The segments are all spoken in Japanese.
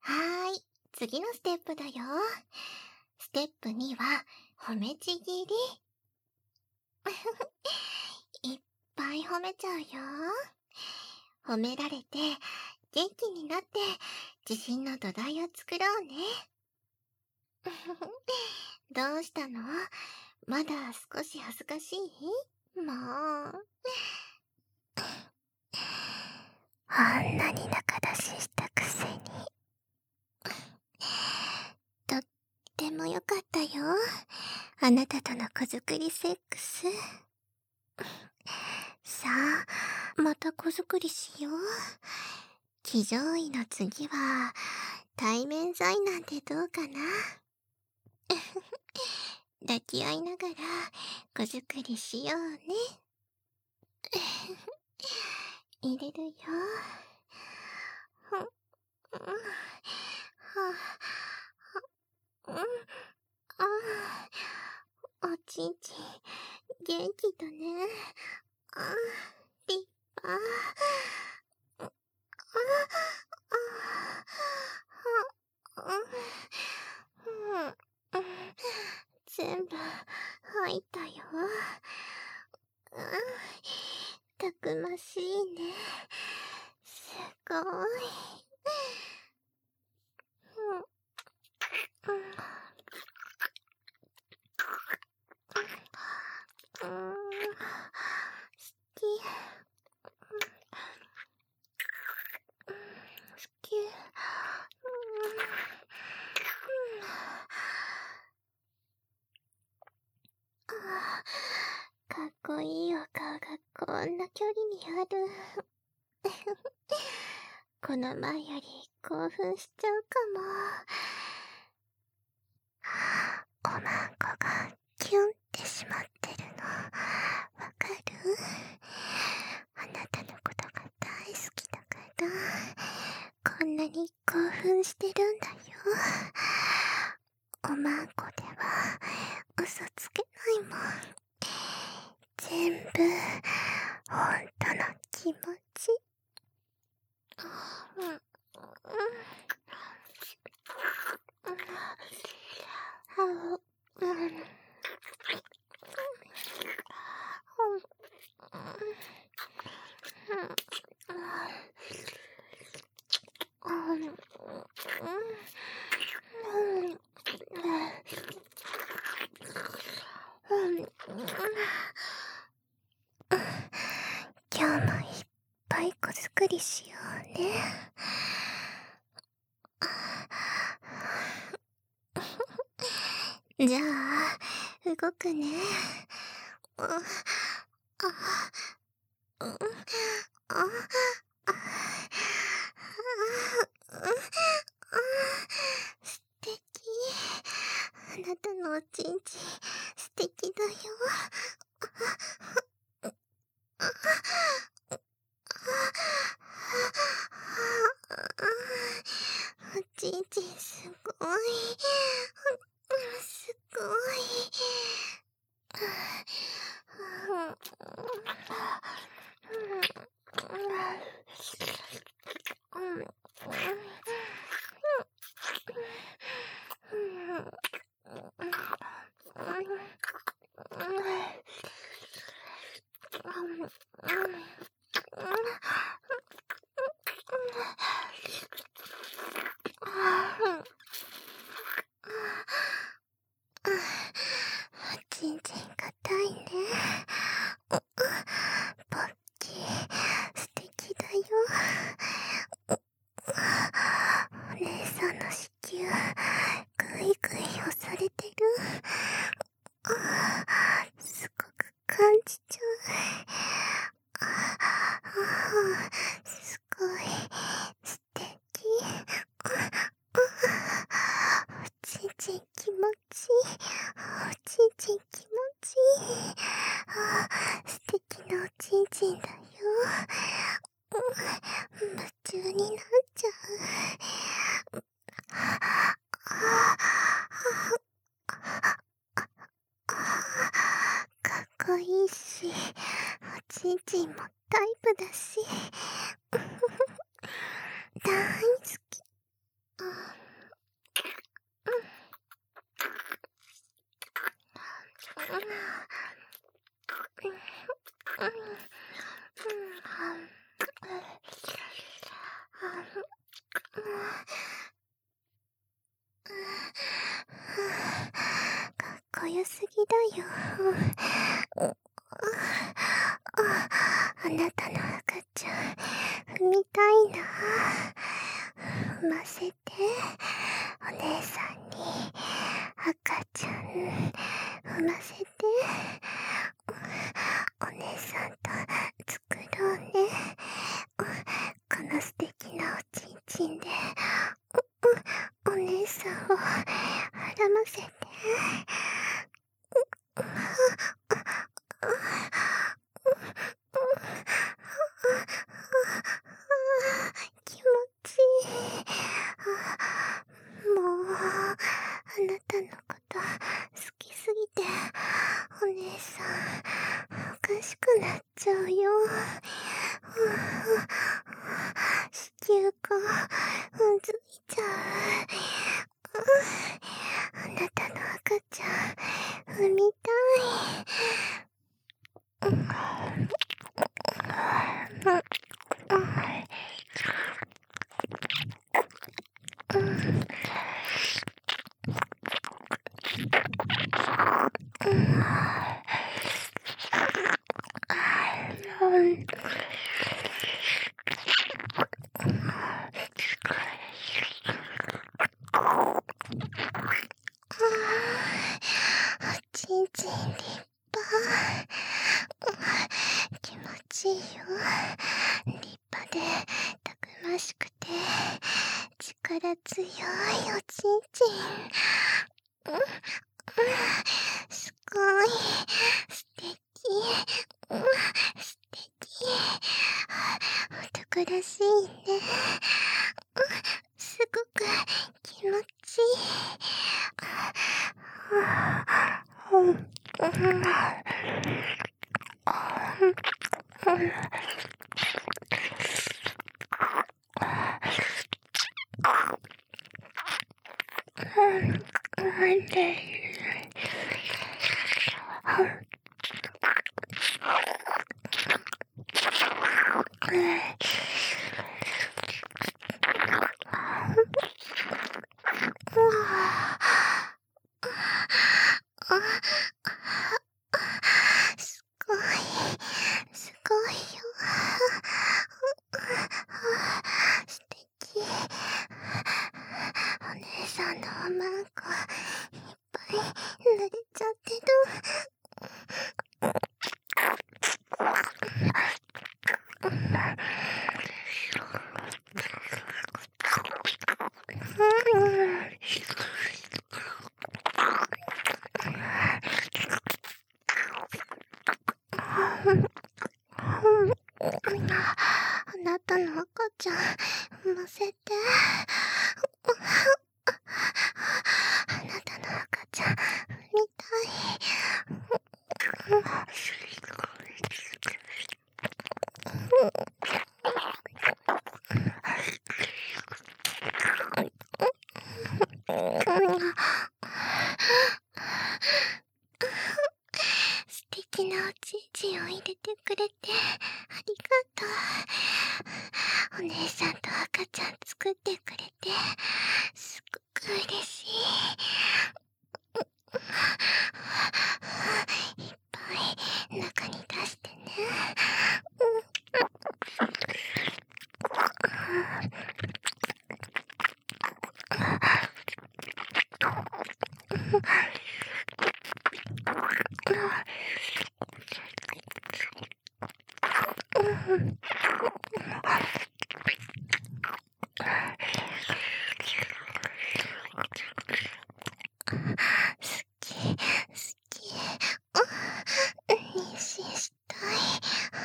はーい、次のステップだよ。ステップ2は、褒めちぎり。いっぱい褒めちゃうよ。褒められて、元気になって、自信の土台を作ろうね。どうしたの？まだ少し恥ずかしい？もう。あんなに仲出ししたくせに。とってもよかったよ。あなたとの子作りセックス。さあ、また子作りしよう。騎乗位の次は、対面罪なんてどうかな。抱き合いながら子作りしようね。入れるよ。おちんちん、元気だね。立派。全部入ったよ。たくましいね。すごい。好き。好き。かっこいいお顔がこんな距離にある。この前より興奮しちゃうかも。おまんこがキュンってしまってるの、わかる？あなたのことが大好きだから、こんなに興奮してるんだよ。おまんこでは嘘つけないもん。全部本当の気持ち。今日もいっぱい子作りしようね。じゃあ、動くね。素敵。あなたのおちんちん、素敵だよ。おちんちんすごい。すごい。おちんちん硬いね。ポッキー、素敵だよ。お姉さんの子宮、ぐいぐい押されてる。すごく感じちゃう。すごい、素敵。おちんちん気持ちいい。おちんちん気持ちいい。素敵なおちんちんだよ。夢中になっちゃう。かっこいいし、おちんちんもタイプだし。大好き。 かっこよすぎだよ。あなたの赤ちゃん、踏みたいな。踏ませて、お姉さんに赤ちゃん踏ませて、お姉さんと作ろうね。この素敵なおちんちんで、お姉さんをはらませて。気持ちいい。もう、あなたのこと好きすぎて、お姉さん、おかしくなっちゃうよ。子宮がうずいちゃう。あなたの赤ちゃん、産みたい。おちんちん立派。気持ちいいよ。立派でたくましくて力強いおちんちん。すごい素敵。素敵。男らしいね。すごく気持ちいい。すごい、すごいよ。素敵。お姉さんのおまんこいっぱい濡れちゃってる。あなたの赤ちゃん、産ませて。あなたの赤ちゃん、産みたい。素敵なおちんちんを入れてくれてありがとう。お姉さんと赤ちゃん作ってくれてすっごく嬉しい。いっぱい中に出してね。好き、好き。妊娠したい。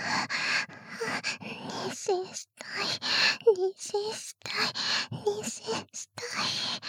妊娠したい。妊娠したい。妊娠したい。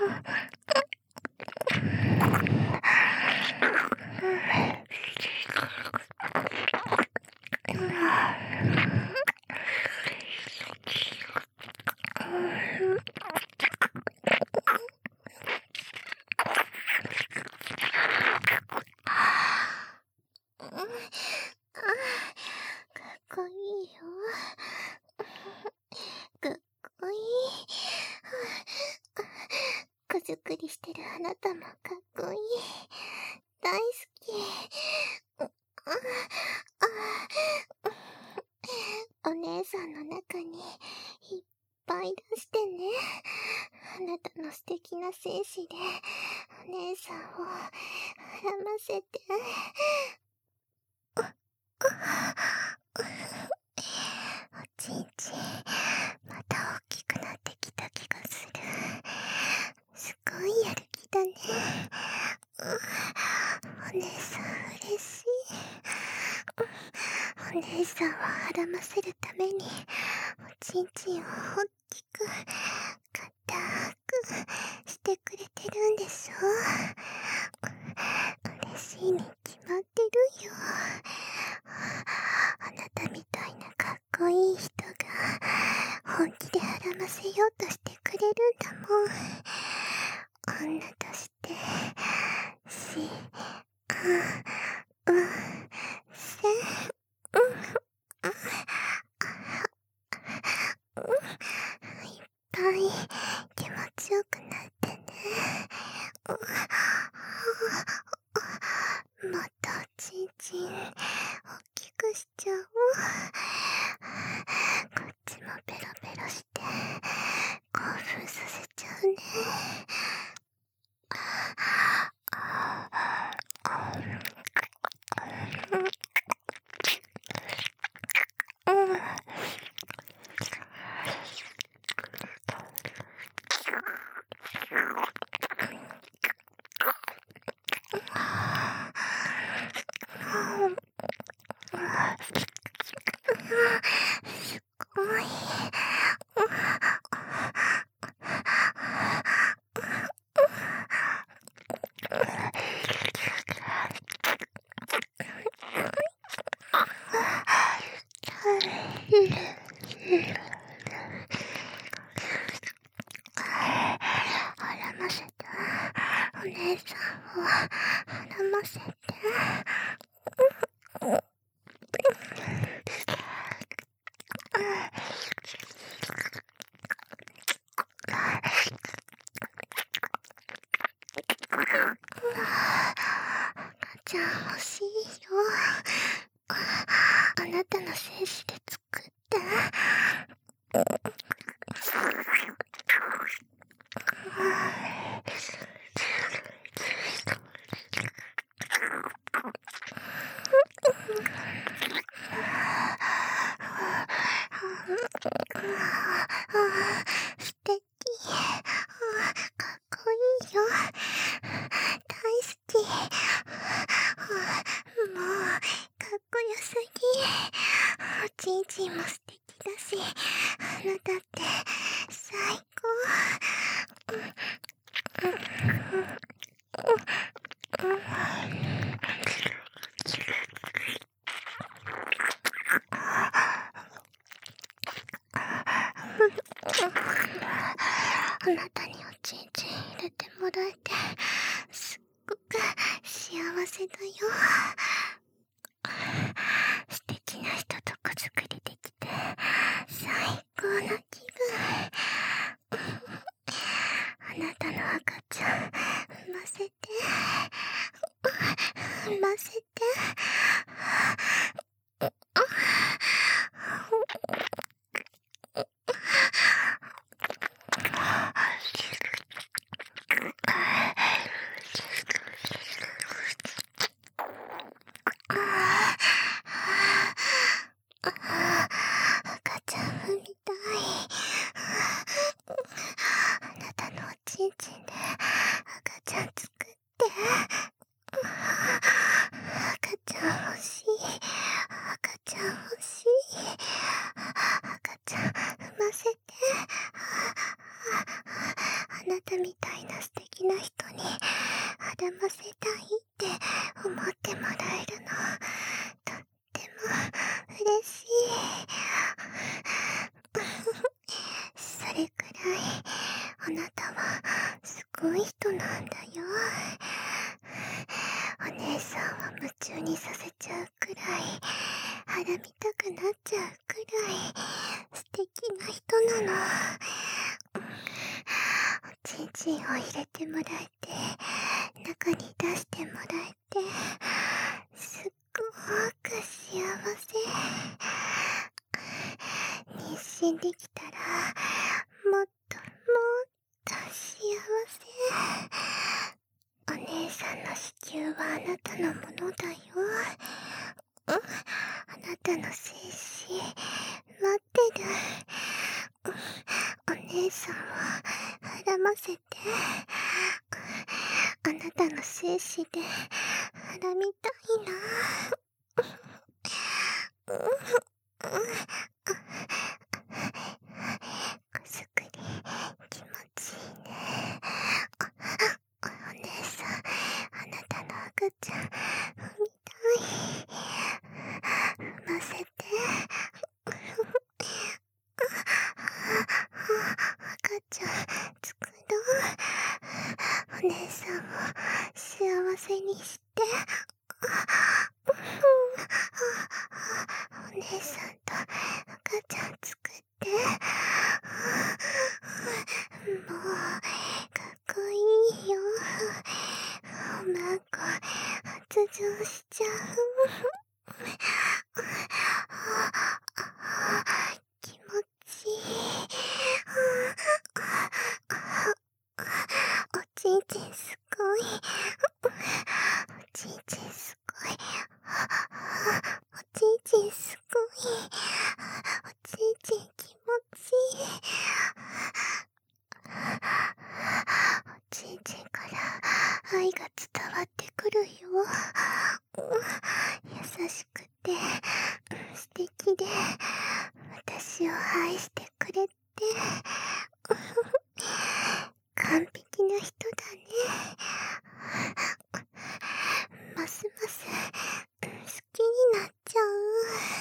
こいいよ。かっこいい。子作りしてるあなたもかっこいい。大好き。お姉さんの中にいっぱい出してね。あなたの素敵な精子でお姉さんを孕ませて。おちんちん、また大きくなってきた気がする。すごいやる気だね。お姉さん嬉しい。お姉さんを孕ませるために、おちんちんを大きく、硬くしてくれてるんでしょ。嬉しいに決まってるよ。あなたみたいなかっこいい人が本気で孕ませようとしてくれるんだもん。女として幸せいっぱい気持ちよくなってね。もっとおちんちん大きくしちゃおう。こっちもペロペロして興奮させちゃうね。すごい。孕ませたお姉さんを孕ませて。赤ちゃん欲しいよ。あなたの精子で作った。素敵。かっこいいよ。大好き。もうかっこよすぎ。おちんちんも素敵だし、あなたって最高。あなたにおちんちん入れてもらえてすっごく幸せだよ。素敵な人と子作りできて最高な気分。あなたの赤ちゃん産ませて、産ませて。赤ちゃん産みたい。あなたのおちんちんで赤ちゃん作って。赤ちゃん欲しい。赤ちゃん欲しい。赤ちゃん産ませて。ああなたみたいな素敵な人に励ませたいって思ってもらえるの、とっても嬉しい。それくらいあなたはすごい人なんだよ。お姉さんは夢中にさせちゃうくらい、はらみたくなっちゃうくらい素敵な人なの。おちんちんを入れてもらえて、中に出してもらえて、すっごく幸せ。妊娠できたらもっともっと幸せ。お姉さんの子宮はあなたのものだよ。あなたの精子待ってる。お姉さんをはらませて、あなたの精子ではらみたいな。くすぐり気持ちいいね。お姉さん、あなたの赤ちゃん産みたい。産ませて。赤ちゃん作ろう。お姉さんを幸せにして。お姉さんと赤ちゃん作って。もうかっこいいよ。おまんこ発情しちゃう。気持ちいい。おちんちんすごい。おちんちんすごい。おちんちんすごい。おちんちん気持ちいい。おちんちんから愛が伝わってくるよ。優しくて素敵で私を愛してくれて完璧な人だね。ますます好きになっちゃう。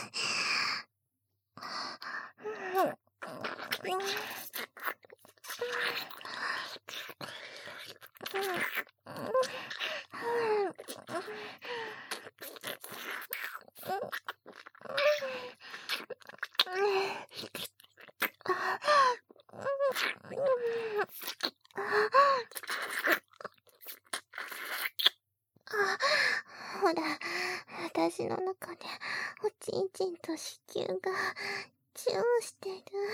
ほら、私の中でおちんちんと子宮がチューしてる。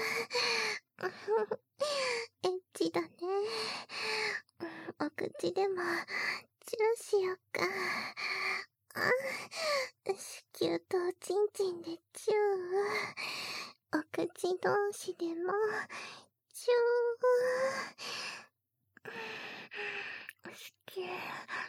エッチだね。お口でもチューしよっか。子宮とおちんちんでチュー。お口同士でもチュー。子宮。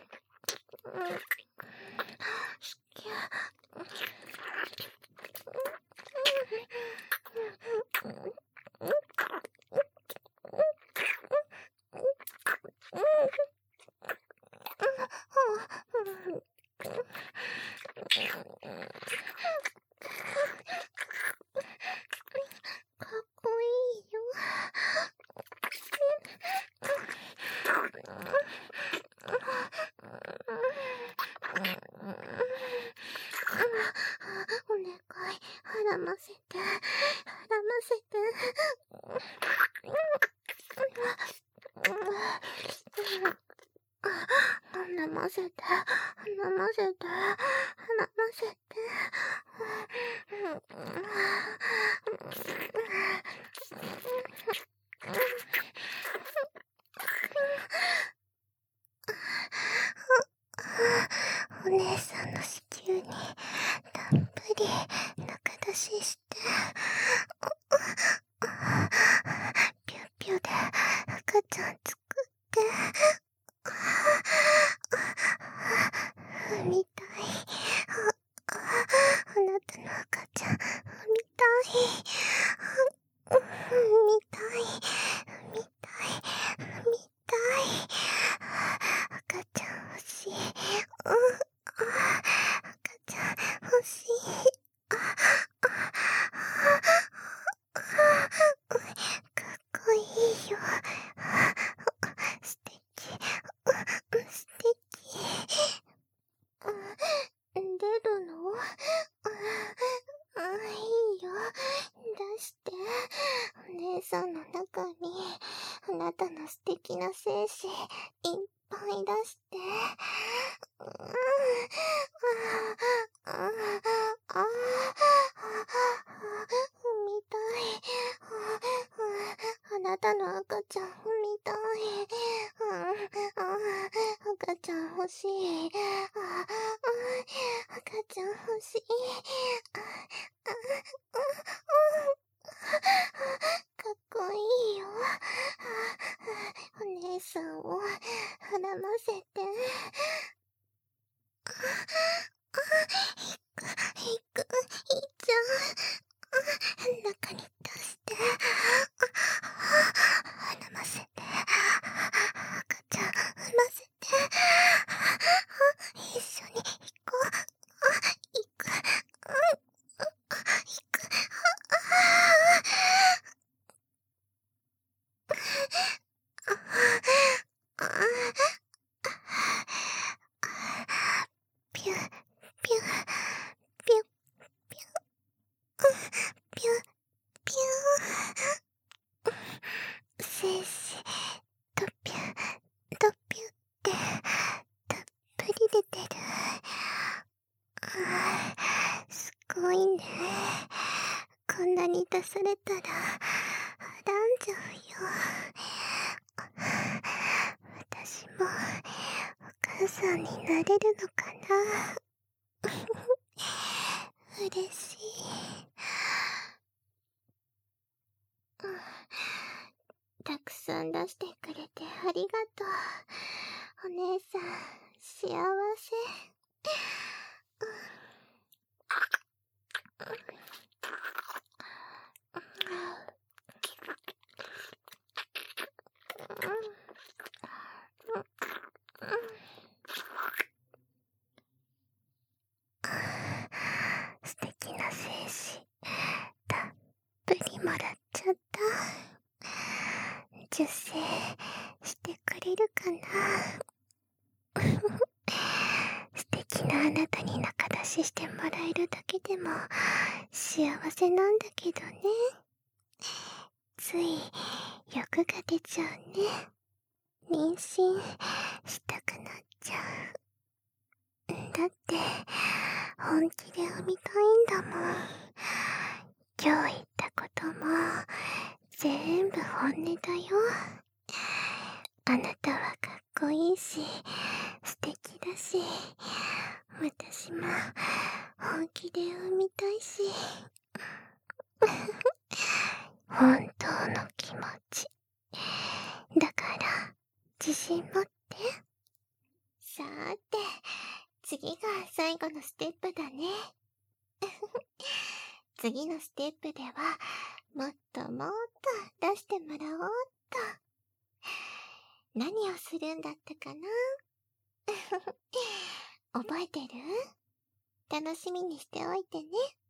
かっこいいよ。お願い、はらませて、はらませて。はらませて、はらませて、はらませて。お姉さんの子宮にたっぷり中出しして、ピュッピュで赤ちゃん作って、産みたい。あなたの赤ちゃん産みたい。産みたい。産みたい。産みなたの素敵な精子いっぱい出して、産みたい。あなたの赤ちゃん産みたい。赤ちゃん欲しい。赤ちゃん欲しい。かっこいいよ。お姉さんを膨らませて。いっちゃん。中に出して。膨らませて。赤ちゃん産ませて。一緒に行こう。行く。ピュ、ピュ、ピュ、ピュ、ピュ、ピュ。精子、とぴゅ、とぴゅってたっぷり出てる。すごいね。こんなに出されたら、はらんじゃうよ。私も、お母さんになれるのかな。嬉しい。たくさん出してくれてありがとう。お姉さん、幸せ。素敵な精子、たっぷりもらっちゃった。受精してくれるかな。素敵なあなたに仲出ししてもらえるだけでも幸せなんだけどね。つい欲が出ちゃうね。妊娠したくなっちゃう。だって本気で産みたいんだもん。今日言ったことも全部本音だよ。あなたはかっこいいし素敵だし、私も本気で産みたいし。本当の気持ちだから自信持って。さーて、次が最後のステップだね。次のステップではもっともっと出してもらおうっと。何をするんだったかな。覚えてる？楽しみにしておいてね。